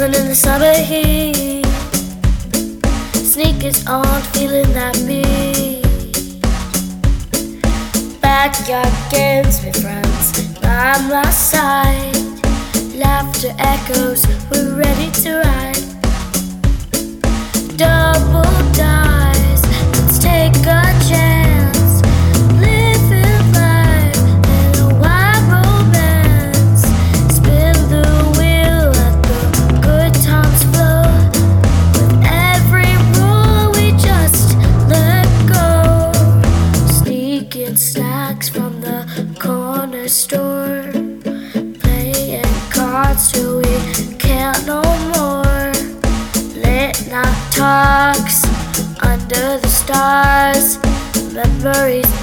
Living in the summer heat, sneakers on, feeling that beat. Backyard games with friends by my side. Laughter echoes, we're ready to ride. Double dice, let's take a chance. Living life in a wild romance. Spin the wheel, let the good times flow. With every rule we just let go. Sneaking snacks from the corner store. Playing cards till we can't no more. Late night talks under the stars. Memories